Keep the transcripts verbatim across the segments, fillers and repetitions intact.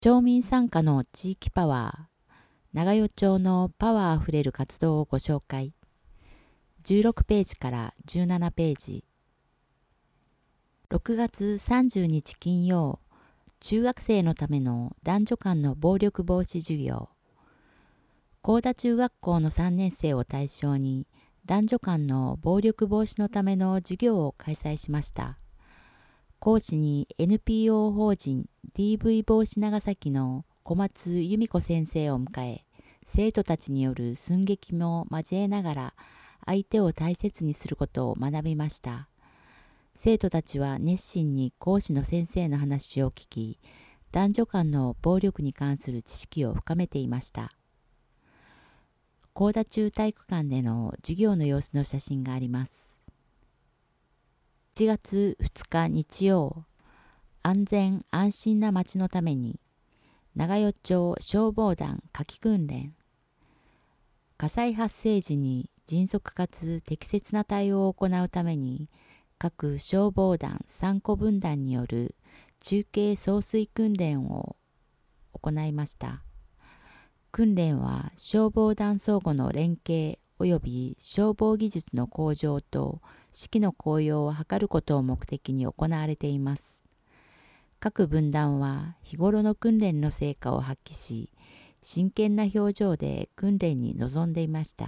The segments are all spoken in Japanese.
町民参加の地域パワー、長与町のパワーあふれる活動をご紹介。じゅうろくページからじゅうななページ。ろくがつさんじゅうにち金曜、中学生のための男女間の暴力防止授業。高田中学校のさんねん生を対象に、男女間の暴力防止のための授業を開催しました。講師に エヌピーオー 法人 ディーブイ 防止長崎の小松由美子先生を迎え、生徒たちによる寸劇も交えながら相手を大切にすることを学びました。生徒たちは熱心に講師の先生の話を聞き、男女間の暴力に関する知識を深めていました。高田中体育館での授業の様子の写真があります。いちがつふつか日曜、安全安心な街のために、長与町消防団夏季訓練。火災発生時に迅速かつ適切な対応を行うために、各消防団さんこ分団による中継送水訓練を行いました。訓練は消防団相互の連携及び消防技術の向上と士気の高揚を図ることを目的に行われています。各分団は日頃の訓練の成果を発揮し、真剣な表情で訓練に臨んでいました。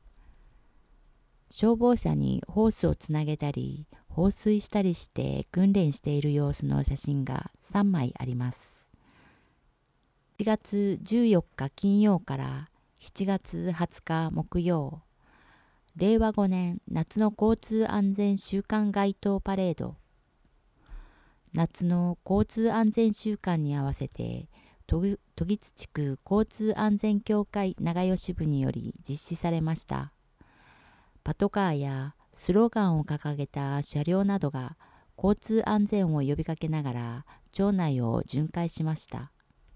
消防車にホースをつなげたり、放水したりして訓練している様子の写真がさんまいあります。しちがつじゅうよっか金曜からしちがつはつか木曜、れいわごねん夏の交通安全週間街頭パレード。夏の交通安全週間に合わせて、都議津地区交通安全協会長与支部により実施されました。パトカーやスローガンを掲げた車両などが交通安全を呼びかけながら町内を巡回しました。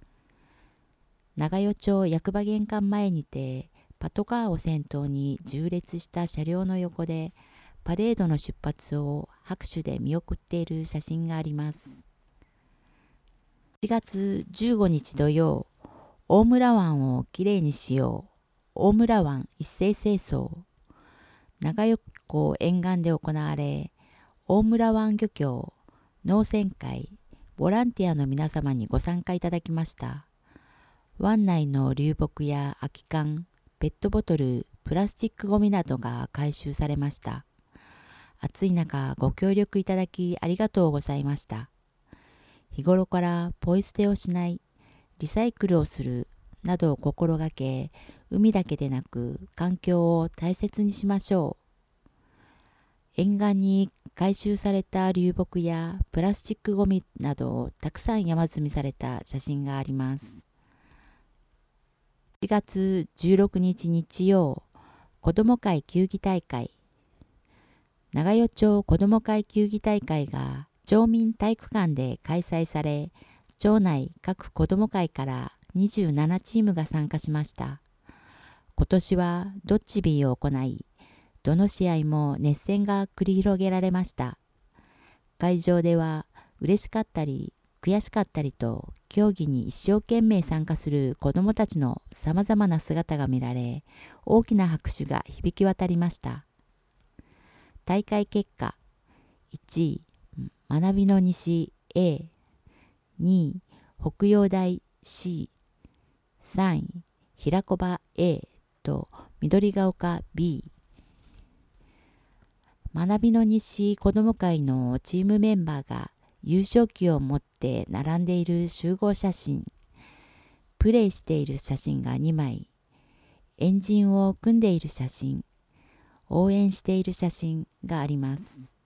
長与町役場玄関前にて、パトカーを先頭に縦列した車両の横で、パレードの出発を拍手で見送っている写真があります。しちがつじゅうごにち土曜、大村湾をきれいにしよう。大村湾一斉清掃。長与港沿岸で行われ、大村湾漁協、農船会、ボランティアの皆様にご参加いただきました。湾内の流木や空き缶、ペットボトル、プラスチックごみなどが回収されました。暑い中ご協力いただきありがとうございました。日頃からポイ捨てをしない、リサイクルをするなどを心がけ、海だけでなく環境を大切にしましょう。沿岸に回収された流木やプラスチックごみなどをたくさん山積みされた写真があります。しちがつじゅうろくにち日曜、子ども会球技大会。長与町子ども会球技大会が町民体育館で開催され、町内各子ども会からにじゅうななチームが参加しました。今年はドッジビーを行い、どの試合も熱戦が繰り広げられました。会場では嬉しかったり悔しかったりと競技に一生懸命参加する子どもたちのさまざまな姿が見られ、大きな拍手が響き渡りました。大会結果、いちい、学びの西 A、にい、北洋大 C、さんい、平子場 A と緑が丘 B。学びの西子ども会のチームメンバーが優勝旗を持って並んでいる集合写真、プレイしている写真がにまい、円陣を組んでいる写真、応援している写真があります。